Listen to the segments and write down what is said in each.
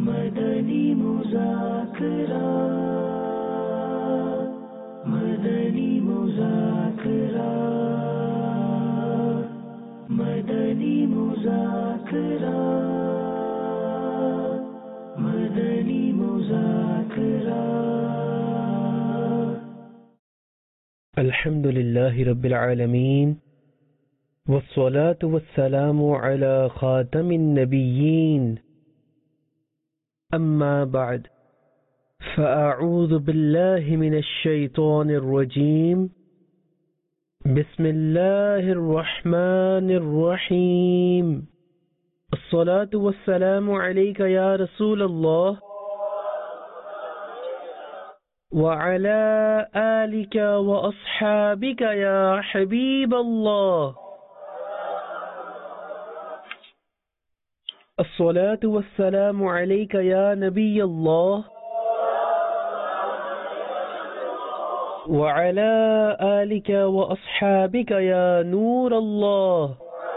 मदनी मुज़ाकरा मदनी मुज़ाकरा मदनी मुज़ाकरा मदनी मुज़ाकरा अल्हम्दुलिल्लाहि रब्बिल आलमीन वस्सलातु वस्सलामु अला खातमिन नबिय्यीन अम्मा बअद फ़अऊज़ु बिल्लाहि मिनश शैतानिर रजीम बिस्मिल्लाहिर रहमानिर रहीम अस्सलातु वस्सलामु अलैका या रसूलल्लाह व अला आलिका व अस्हाबिका या हबीबल्लाह अस्सलातु वस्सलामु अलैका या नबियल्लाह व अला आलिका व अस्हाबिका या नूरल्लाह।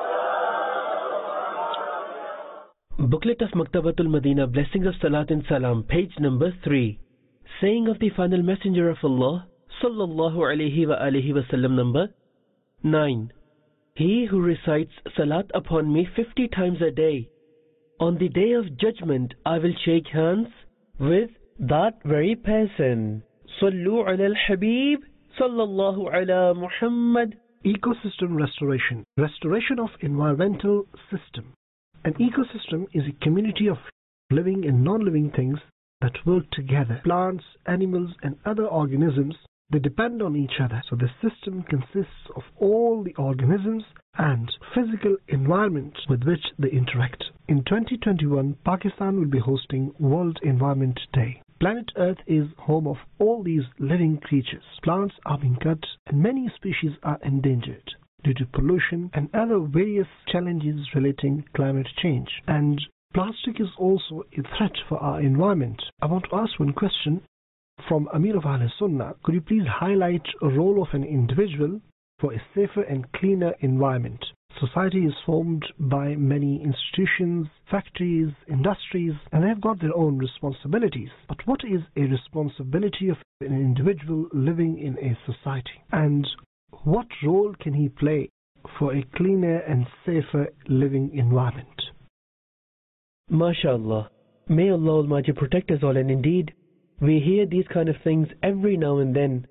Booklet of Maktabatul Madina, Blessings of Salat and Salam, page number 3. Saying of the final messenger of Allah, sallallahu alayhi wa alihi wa sallam, number 9. He who recites salat upon me 50 times a day, on the day of judgment I will shake hands with that very person. Sallu ala al-Habib, sallallahu ala Muhammad. Ecosystem restoration. Restoration of environmental system. An ecosystem is a community of living and non-living things that work together. Plants, animals, and other organisms, they depend on each other. So the system consists of all the organisms and physical environment with which they interact. In 2021, Pakistan will be hosting World Environment Day. Planet Earth is home of all these living creatures. Plants are being cut and many species are endangered due to pollution and other various challenges relating climate change. And plastic is also a threat for our environment. I want to ask one question from Amir of Ahl Sunnah. Could you please highlight a role of an individual for a safer and cleaner environment? Society is formed by many institutions, factories, industries, and they have got their own responsibilities. But what is a responsibility of an individual living in a society? And what role can he play for a cleaner and safer living environment? MashaAllah. May Allah Almighty protect us all, and indeed, we hear these kind of things every now and then.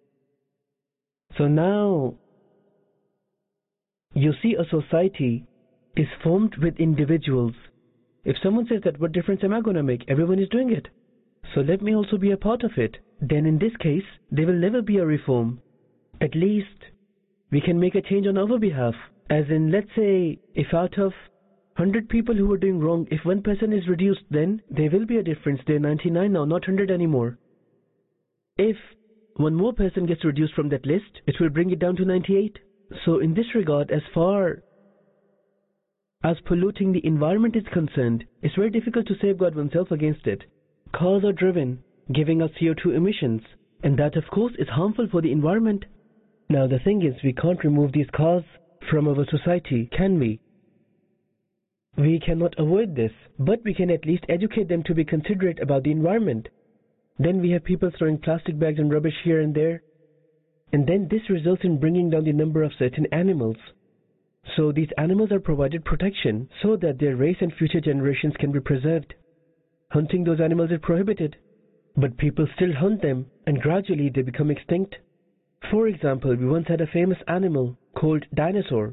So now, you see, a society is formed with individuals. If someone says that, what difference am I going to make? Everyone is doing it. So let me also be a part of it. Then in this case, there will never be a reform. At least, we can make a change on our behalf. As in, let's say, if out of 100 people who are doing wrong, if one person is reduced, then there will be a difference. They're 99 now, not 100 anymore. If one more person gets reduced from that list, it will bring it down to 98. So in this regard, as far as polluting the environment is concerned, it's very difficult to safeguard oneself against it. Cars are driven, giving us CO2 emissions, and that of course is harmful for the environment. Now the thing is, we can't remove these cars from our society, can we? We cannot avoid this, but we can at least educate them to be considerate about the environment. Then we have people throwing plastic bags and rubbish here and there, and then this results in bringing down the number of certain animals. So these animals are provided protection so that their race and future generations can be preserved. Hunting those animals is prohibited, but people still hunt them, and gradually they become extinct. For example, we once had a famous animal called dinosaur.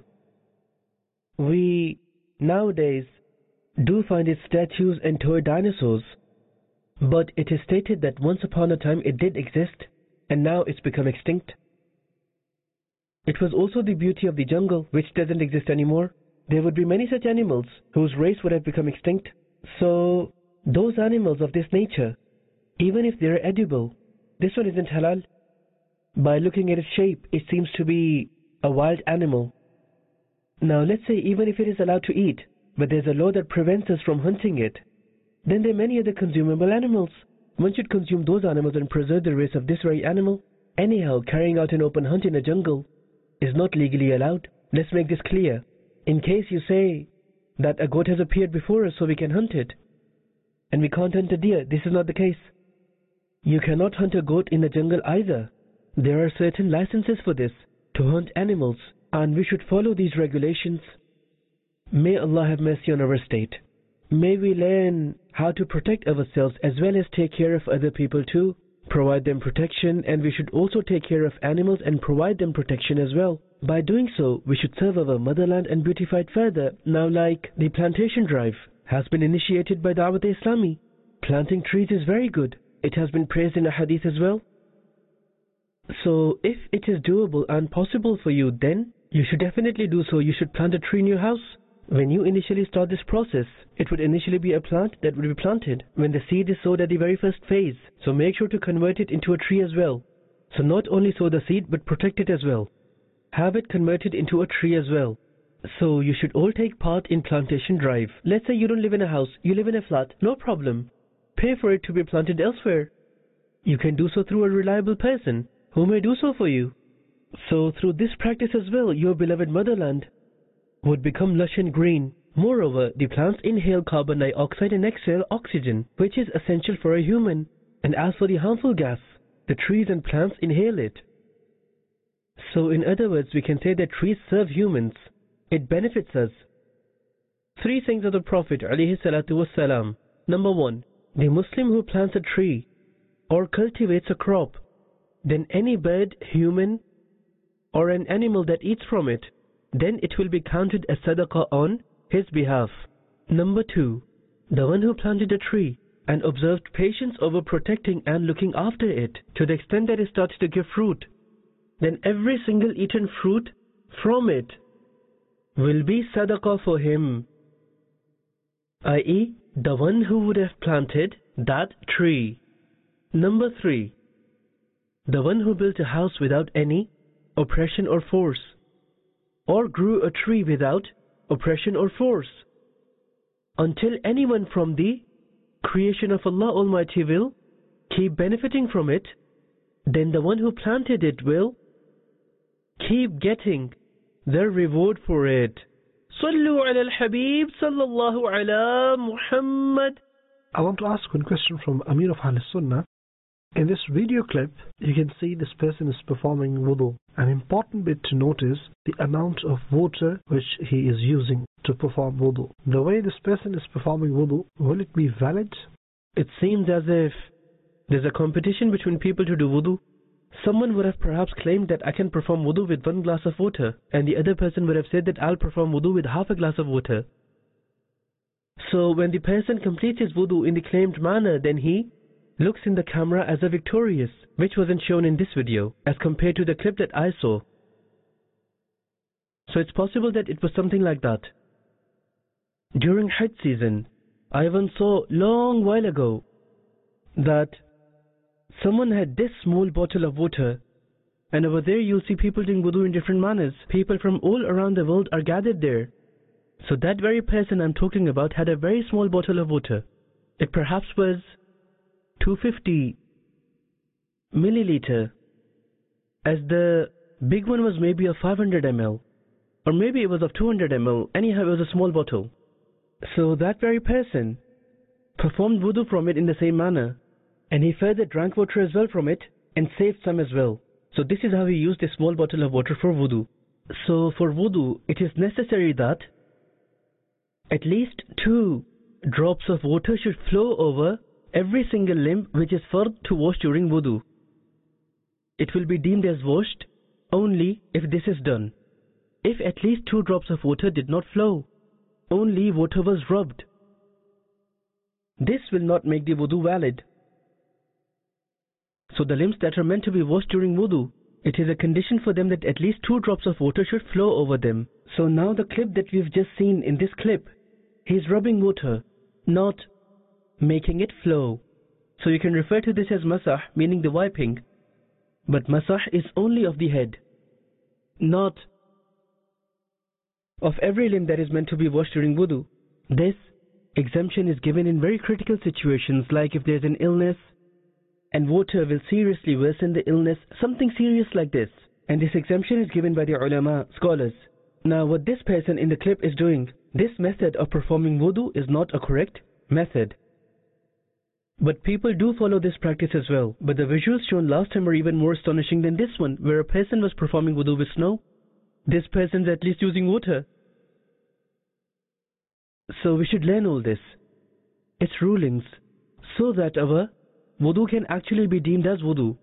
We nowadays do find its statues and toy dinosaurs, but it is stated that once upon a time it did exist, and now it's become extinct. It was also the beauty of the jungle, which doesn't exist anymore. There would be many such animals whose race would have become extinct. So, those animals of this nature, even if they are edible, this one isn't halal. By looking at its shape, it seems to be a wild animal. Now let's say even if it is allowed to eat, but there's a law that prevents us from hunting it, then there are many other consumable animals. One should consume those animals and preserve the race of this very animal. Anyhow, carrying out an open hunt in a jungle is not legally allowed. Let's make this clear. In case you say that a goat has appeared before us so we can hunt it, and we can't hunt a deer. This is not the case. You cannot hunt a goat in the jungle either. There are certain licenses for this, to hunt animals, and we should follow these regulations. May Allah have mercy on our state. May we learn how to protect ourselves as well as take care of other people too. Provide them protection, and we should also take care of animals and provide them protection as well. By doing so, we should serve our motherland and beautify it further. Now, like the plantation drive has been initiated by Dawat-e-Islami. Planting trees is very good. It has been praised in a hadith as well. So, if it is doable and possible for you, then you should definitely do so. You should plant a tree in your house. When you initially start this process, it would initially be a plant that would be planted when the seed is sowed at the very first phase. So make sure to convert it into a tree as well. So not only sow the seed, but protect it as well. Have it converted into a tree as well. So you should all take part in plantation drive. Let's say you don't live in a house, you live in a flat, no problem. Pay for it to be planted elsewhere. You can do so through a reliable person who may do so for you. So through this practice as well, your beloved motherland would become lush and green. Moreover, the plants inhale carbon dioxide and exhale oxygen, which is essential for a human. And as for the harmful gas, the trees and plants inhale it. So in other words, we can say that trees serve humans. It benefits us. 3 things of the Prophet ﷺ. Number 1, the Muslim who plants a tree or cultivates a crop, then any bird, human, or an animal that eats from it, then it will be counted as sadaqah on his behalf. Number 2, the one who planted a tree and observed patience over protecting and looking after it to the extent that it started to give fruit, then every single eaten fruit from it will be sadaqah for him, i.e., the one who would have planted that tree. Number 3, the one who built a house without any oppression or force, or grew a tree without oppression or force, until anyone from the creation of Allah Almighty will keep benefiting from it, then the one who planted it will keep getting the reward for it. Sallu ala al-Habib sallallahu ala Muhammad. I want to ask one question from Amir of Ahl Sunnah. In this video clip, you can see this person is performing wudu. An important bit to note is the amount of water which he is using to perform wudu. The way this person is performing wudu, will it be valid? It seems as if there's a competition between people to do wudu. Someone would have perhaps claimed that I can perform wudu with 1 glass of water, and the other person would have said that I'll perform wudu with half a glass of water. So when the person completes his wudu in the claimed manner, then he looks in the camera as a victorious, which wasn't shown in this video as compared to the clip that I saw. So it's possible that it was something like that. During Hajj season, I once saw long while ago that someone had this small bottle of water, and over there you'll see people doing wudu in different manners. People from all around the world are gathered there. So that very person I'm talking about had a very small bottle of water. It perhaps was 250 milliliter, as the big one was maybe of 500 ml, or maybe it was of 200 ml. Anyhow, it was a small bottle. So that very person performed wudu from it in the same manner, and he further drank water as well from it and saved some as well. So this is how he used a small bottle of water for wudu. So for wudu, it is necessary that at least 2 drops of water should flow over every single limb which is fard to wash during wudu. It will be deemed as washed only if this is done. If at least 2 drops of water did not flow, only water was rubbed, this will not make the wudu valid. So the limbs that are meant to be washed during wudu, it is a condition for them that at least 2 drops of water should flow over them. So now the clip that we've just seen in this clip, he's rubbing water, not making it flow. So you can refer to this as masah, meaning the wiping. But masah is only of the head, not of every limb that is meant to be washed during wudu. This exemption is given in very critical situations, like if there's an illness and water will seriously worsen the illness, something serious like this. And this exemption is given by the ulama, scholars. Now what this person in the clip is doing, this method of performing wudu is not a correct method. But people do follow this practice as well. But the visuals shown last time are even more astonishing than this one, where a person was performing wudu with snow. This person's at least using water. So we should learn all this, its rulings, so that our wudu can actually be deemed as wudu.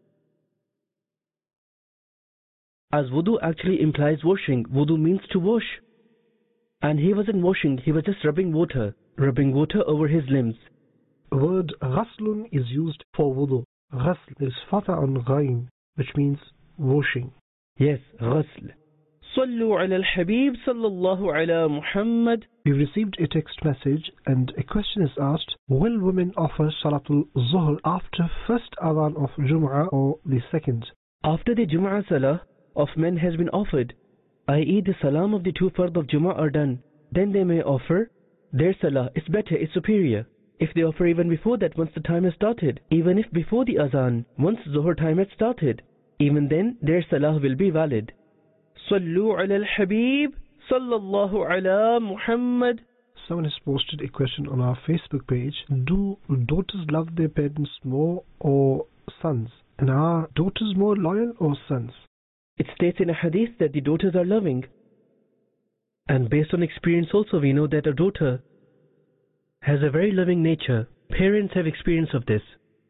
As wudu actually implies washing, wudu means to wash. And he wasn't washing, he was just rubbing water over his limbs. The word ghaslun is used for wudu. Ghasl is fatha on ghain, which means washing. Yes, ghasl. Sallu ala al-Habib sallallahu ala Muhammad. We've received a text message and a question is asked, will women offer Salatul Zuhr after first adhan of Jum'ah or the second? After the Jum'ah Salah of men has been offered, i.e. the salam of the two fard of Jum'ah are done, then they may offer their salah. It's better, it's superior. If they offer even before that, once the time has started, even if before the azan, once Zuhr time had started, even then their salah will be valid. Sallu ala al-Habib sallallahu ala Muhammad. Someone has posted a question on our Facebook page. Do daughters love their parents more or sons? And are daughters more loyal or sons? It states in a hadith that the daughters are loving. And based on experience also we know that a daughter has a very loving nature. Parents have experience of this.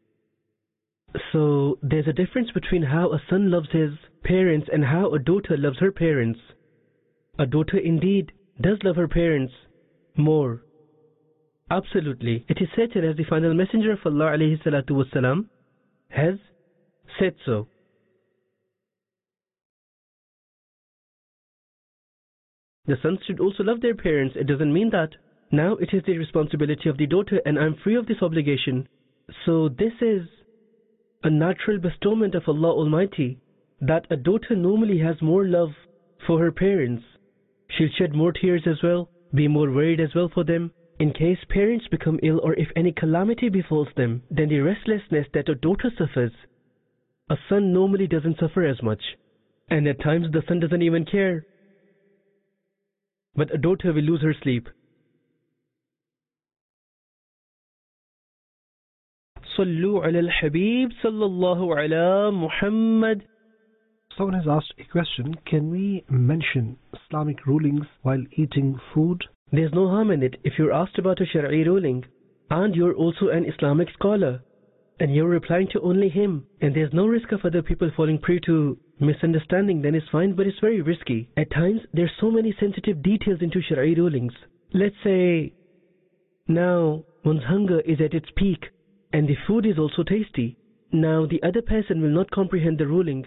So there's a difference between how a son loves his parents and how a daughter loves her parents. A daughter indeed does love her parents more. Absolutely. It is said as the final messenger of Allah alayhi salatu wasalam has said so. The sons should also love their parents. It doesn't mean that. Now it is the responsibility of the daughter and I'm free of this obligation. So this is a natural bestowment of Allah Almighty, that a daughter normally has more love for her parents. She'll shed more tears as well, be more worried as well for them. In case parents become ill or if any calamity befalls them, then the restlessness that a daughter suffers, a son normally doesn't suffer as much. And at times the son doesn't even care. But a daughter will lose her sleep. Sallu ala al-Habib sallallahu ala Muhammad. Someone has asked a question, can we mention Islamic rulings while eating food? There's no harm in it if you're asked about a Shari'i ruling and you're also an Islamic scholar and you're replying to only him and there's no risk of other people falling prey to misunderstanding, then it's fine, but it's very risky. At times there's so many sensitive details into Shari'i rulings. Let's say now one's hunger is at its peak and the food is also tasty. Now the other person will not comprehend the ruling.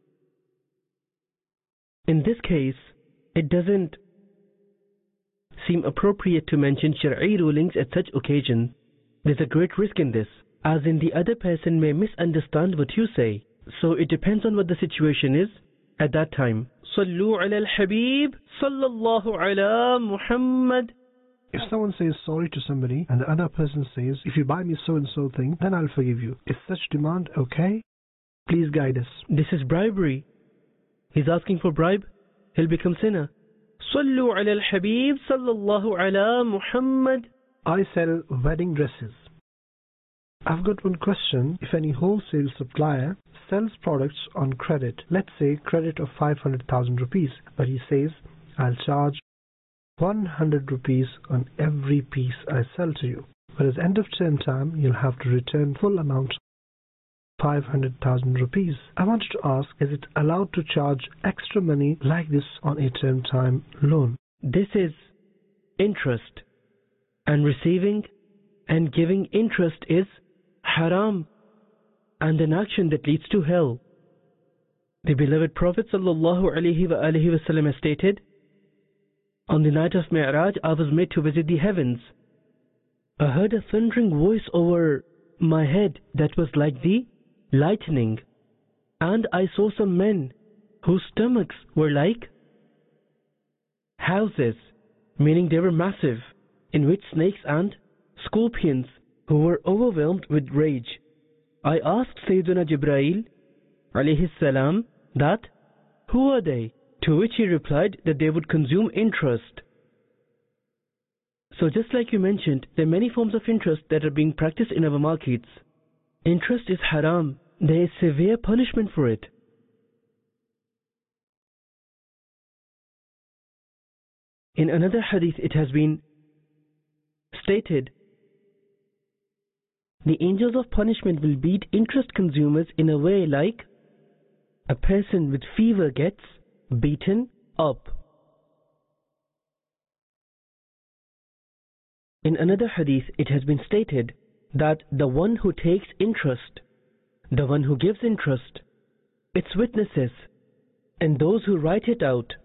In this case, it doesn't seem appropriate to mention Shari'i rulings at such occasion. There's a great risk in this, as in the other person may misunderstand what you say. So it depends on what the situation is at that time. Sallu ala al-Habib sallallahu ala Muhammad. If someone says sorry to somebody and the other person says, if you buy me so and so thing, then I'll forgive you. Is such demand okay? Please guide us. This is bribery. He's asking for bribe, he'll become sinner. Sallu ala al-Habib sallallahu ala Muhammad. I sell wedding dresses. I've got one question. If any wholesale supplier sells products on credit, let's say credit of 500,000 rupees, but he says, I'll charge 100 rupees on every piece I sell to you. But at the end of term time, you'll have to return full amount, 500,000 rupees. I wanted to ask, is it allowed to charge extra money like this on a term time loan? This is interest, and receiving and giving interest is haram and an action that leads to hell. The beloved Prophet sallallahu alaihi wasallam has stated, on the night of Mi'raj, I was made to visit the heavens. I heard a thundering voice over my head that was like the lightning, and I saw some men whose stomachs were like houses, meaning they were massive, in which snakes and scorpions who were overwhelmed with rage. I asked Sayyidina Jibreel alayhi salam that, who are they? To which he replied that they would consume interest. So just like you mentioned, there are many forms of interest that are being practiced in our markets. Interest is haram. There is severe punishment for it. In another hadith it has been stated, the angels of punishment will beat interest consumers in a way like a person with fever gets beaten up. In another hadith it has been stated that the one who takes interest, the one who gives interest, its witnesses, and those who write it out,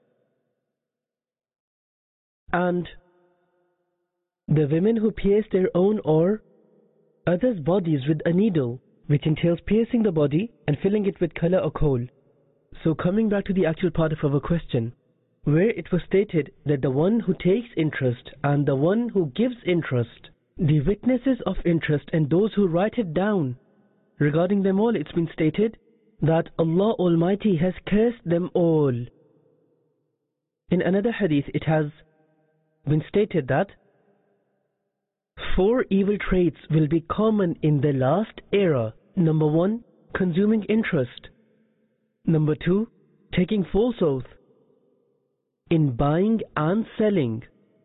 and the women who pierce their own or others' bodies with a needle, which entails piercing the body and filling it with color or coal. So coming back to the actual part of our question, where it was stated that the one who takes interest and the one who gives interest, the witnesses of interest and those who write it down, regarding them all it's been stated that Allah Almighty has cursed them all. In another hadith it has been stated that 4 evil traits will be common in the last era. Number 1, consuming interest. Number 2, taking false oath in buying and selling.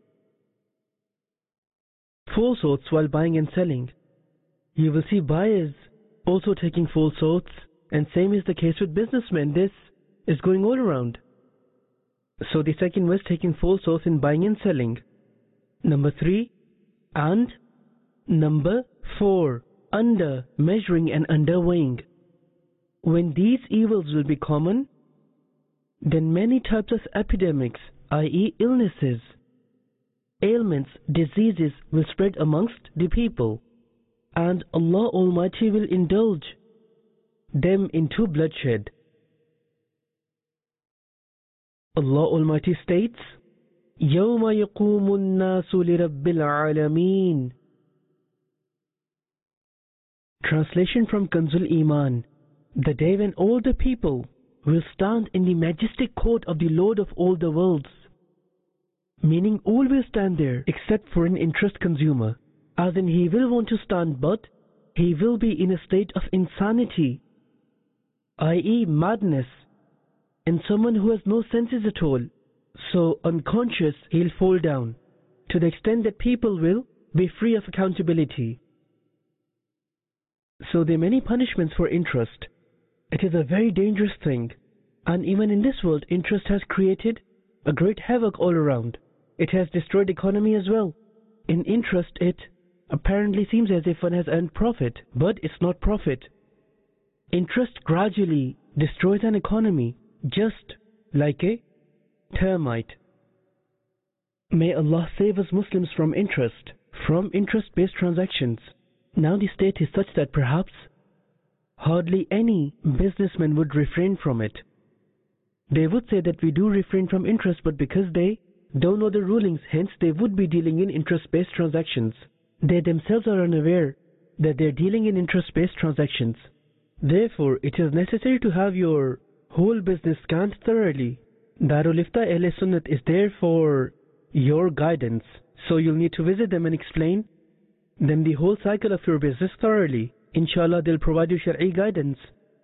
False oaths while buying and selling. You will see buyers also taking false oaths, and same is the case with businessmen. This is going all around. So the second was taking false oath in buying and selling. Number 3, and number 4, under measuring and underweighing. When these evils will be common, then many types of epidemics, i.e. illnesses, ailments, diseases will spread amongst the people, and Allah Almighty will indulge them into bloodshed. Allah Almighty states, يَوْمَ يَقُومُ النَّاسُ لِرَبِّ الْعَالَمِينَ. Translation from Kanzul Iman. The day when all the people will stand in the majestic court of the Lord of all the worlds. Meaning all will stand there except for an interest consumer. As in he will want to stand, but he will be in a state of insanity, i.e. madness, and someone who has no senses at all. So unconscious he'll fall down, to the extent that people will be free of accountability. So there are many punishments for interest. It is a very dangerous thing, and even in this world interest has created a great havoc all around. It has destroyed economy as well. In interest it apparently seems as if one has earned profit, but it's not profit. Interest gradually destroys an economy, just like a termite. May Allah save us Muslims from interest-based transactions. Now the state is such that perhaps hardly any businessman would refrain from it. They would say that we do refrain from interest, but because they don't know the rulings, hence they would be dealing in interest-based transactions. They themselves are unaware that they are dealing in interest-based transactions. Therefore, it is necessary to have your whole business scanned thoroughly. Darul Ifta Ahl Sunnat is there for your guidance, so you'll need to visit them and explain them the whole cycle of your business thoroughly. Inshallah, they'll provide you Shari'i guidance.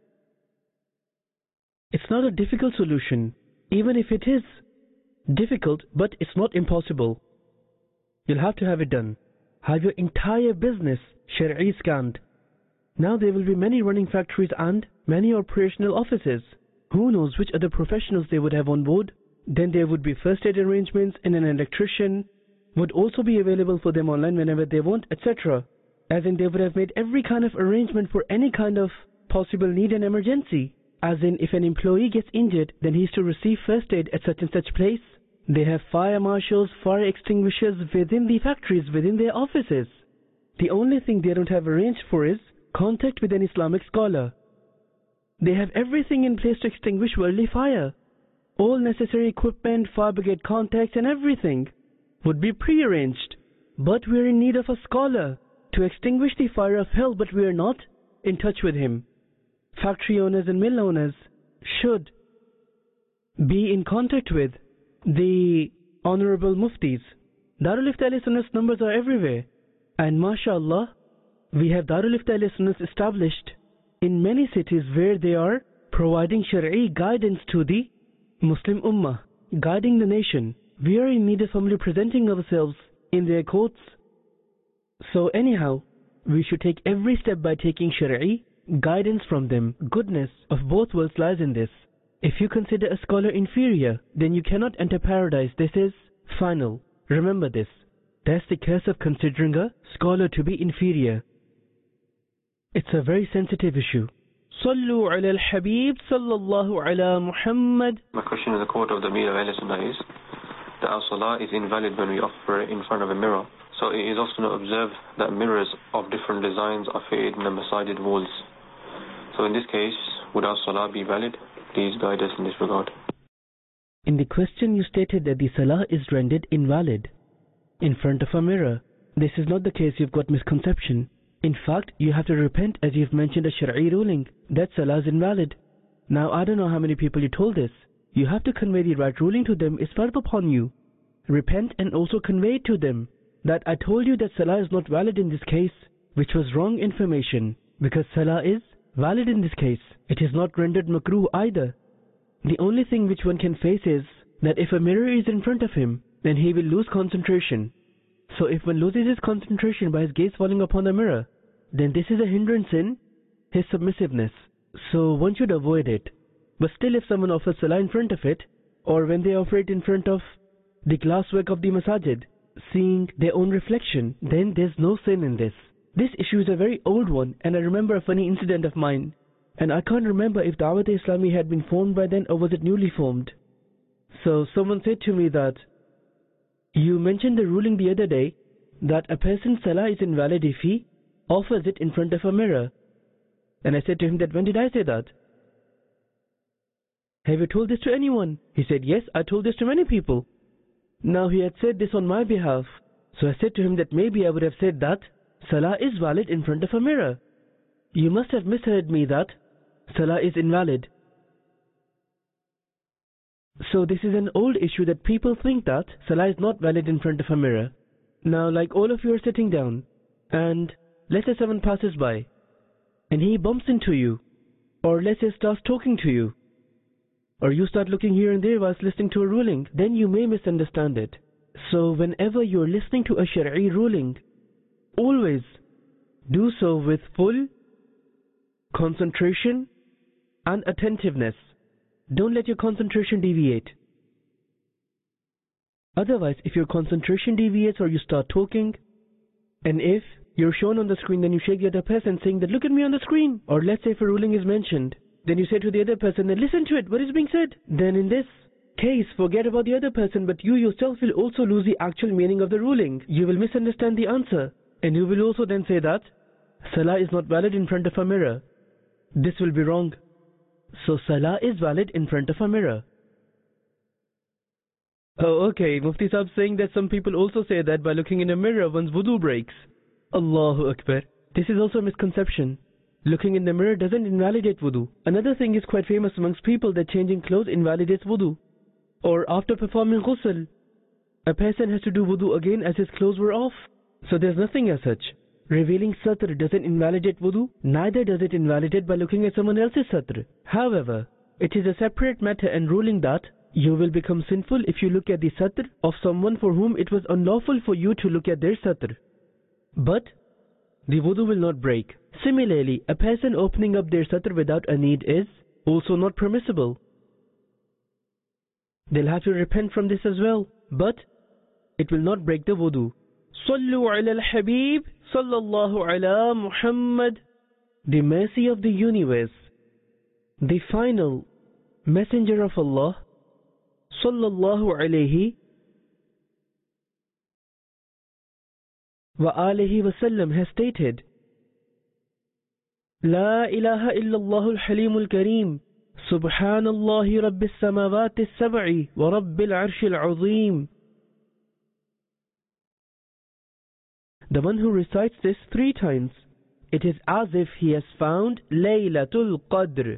It's not a difficult solution, even if it is difficult, but it's not impossible. You'll have to have it done. Have your entire business Shari'i scanned. Now there will be many running factories and many operational offices. Who knows which other professionals they would have on board? Then there would be first aid arrangements, and an electrician would also be available for them online whenever they want, etc. As in they would have made every kind of arrangement for any kind of possible need and emergency. As in if an employee gets injured, then he is to receive first aid at such and such place. They have fire marshals, fire extinguishers within the factories, within their offices. The only thing they don't have arranged for is contact with an Islamic scholar. They have everything in place to extinguish worldly fire. All necessary equipment, fire brigade contacts and everything would be pre-arranged. But we are in need of a scholar to extinguish the fire of hell, but we are not in touch with him. Factory owners and mill owners should be in contact with the honorable muftis, Darul Ifta Ahl Sunnah's numbers are everywhere. And mashallah, we have Darul Ifta Ahl Sunnahs established in many cities where they are providing Shari'i guidance to the Muslim Ummah, guiding the nation. We are in need of humbly presenting ourselves in their courts. So anyhow, we should take every step by taking Shari'i guidance from them. Goodness of both worlds lies in this. If you consider a scholar inferior, then you cannot enter paradise. This is final. Remember this. That's the curse of considering a scholar to be inferior. It's a very sensitive issue. Sallu ala al-Habib sallallahu ala Muhammad. My question in the court of the Amir of Ahl Sunnah is that our salah is invalid when we offer it in front of a mirror. So it is often observed that mirrors of different designs are fitted in the masajid walls. So in this case, would our salah be valid? Please guide us in this regard. In the question you stated that the salah is rendered invalid in front of a mirror. This is not the case. You've got misconception. In fact, you have to repent as you've mentioned a Shari'i ruling that salah is invalid. Now I don't know how many people you told this. You have to convey the right ruling to them. It's fard upon you. Repent and also convey it to them that I told you that salah is not valid in this case, which was wrong information, because salah is valid in this case. It is not rendered makruh either. The only thing which one can face is that if a mirror is in front of him, then he will lose concentration. So if one loses his concentration by his gaze falling upon the mirror, then this is a hindrance in his submissiveness. So one should avoid it. But still, if someone offers salah in front of it, or when they offer it in front of the glasswork of the masajid, seeing their own reflection, then there's no sin in this. This issue is a very old one, and I remember a funny incident of mine. And I can't remember if Dawat-e-Islami had been formed by then or was it newly formed. So someone said to me that, you mentioned the ruling the other day that a person's salah is invalid if he offers it in front of a mirror. And I said to him that, when did I say that? Have you told this to anyone? He said, yes, I told this to many people. Now he had said this on my behalf. So I said to him that maybe I would have said that salah is valid in front of a mirror. You must have misheard me that salah is invalid. So this is an old issue that people think that salah is not valid in front of a mirror. Now, like all of you are sitting down, and let's say someone passes by, and he bumps into you, or let's say starts talking to you, or you start looking here and there whilst listening to a ruling, then you may misunderstand it. So whenever you're listening to a Shari'i ruling, always do so with full concentration and attentiveness. Don't let your concentration deviate. Otherwise, if your concentration deviates or you start talking, and if you're shown on the screen, then you shake the other person saying that, look at me on the screen. Or let's say if a ruling is mentioned, then you say to the other person, then listen to it, what is being said? Then in this case, forget about the other person, but you yourself will also lose the actual meaning of the ruling. You will misunderstand the answer. And you will also then say that salah is not valid in front of a mirror. This will be wrong. So salah is valid in front of a mirror. Oh, okay. Mufti Sahib saying that some people also say that by looking in a mirror one's wudu breaks. Allahu Akbar. This is also a misconception. Looking in the mirror doesn't invalidate wudu. Another thing is quite famous amongst people that changing clothes invalidates wudu. Or after performing ghusl, a person has to do wudu again as his clothes were off. So there's nothing as such. Revealing satr doesn't invalidate wudu, neither does it invalidate by looking at someone else's satr. However, it is a separate matter and ruling that you will become sinful if you look at the satr of someone for whom it was unlawful for you to look at their satr. But the wudu will not break. Similarly, a person opening up their satr without a need is also not permissible. They'll have to repent from this as well, but it will not break the wudu. Sallu ala al-Habib sallallahu ala Muhammad. The mercy of the universe, the final messenger of Allah sallallahu alayhi wa alihi wa sallam has stated, La ilaha illallah al-Halim al-Kareem, Subhanallahi Rabbil Samawati al-Sab'i wa Rabbil Arshi al-Azim. The one who recites this 3 times, it is as if he has found Laylatul Qadr.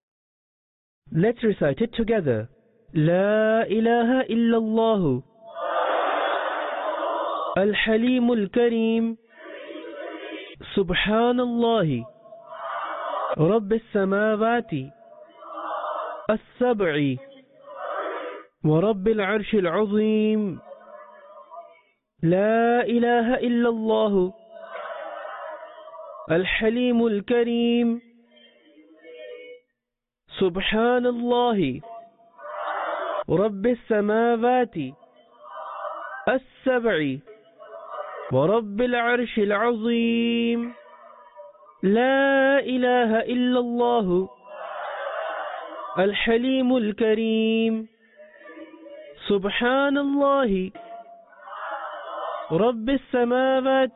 Let's recite it together. La ilaha illallah الحليم الكريم سبحان الله رب السماوات السبع ورب العرش العظيم لا إله إلا الله الحليم الكريم سبحان الله رب السماوات السبع ورب العرش العظيم لا إله إلا الله الحليم الكريم سبحان الله رب السماوات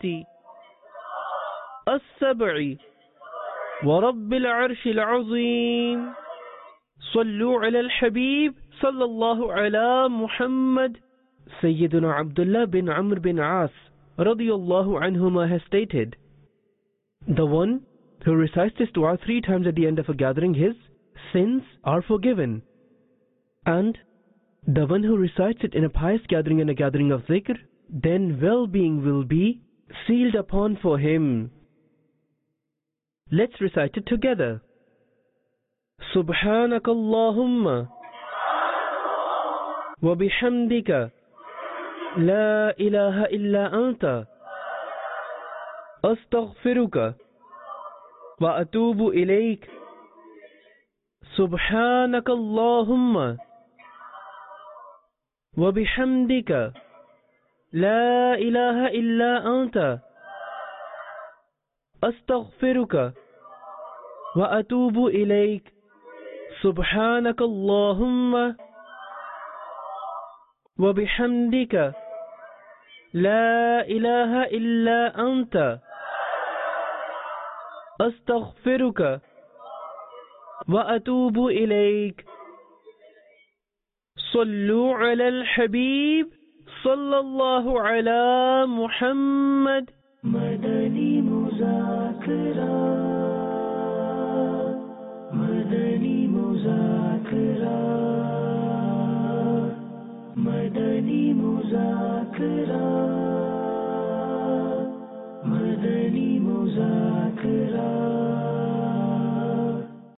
السبع ورب العرش العظيم صلوا على الحبيب صلى الله على محمد. Sayyiduna Abdullah bin Amr bin As radiyallahu anhuma has stated, the one who recites this dua 3 times at the end of a gathering, his sins are forgiven. And the one who recites it in a pious gathering and a gathering of zikr, then well-being will be sealed upon for him. Let's recite it together. Subhanaka Allahumma wa bihamdika la ilaha illa anta astaghfiruka wa atubu ilayk. Subhanaka Allahumma wa bihamdika la ilaha illa anta astaghfiruka wa atubu ilayk. Subhanaka Allahumma wa bihamdika la ilaha illa anta astaghfiruka wa atubu ilayk. Sallu ala al-habib sallallahu ala Muhammad. Madani Muzakara, Madani Muzakara, Madani Muzakara, Madani Muzakara.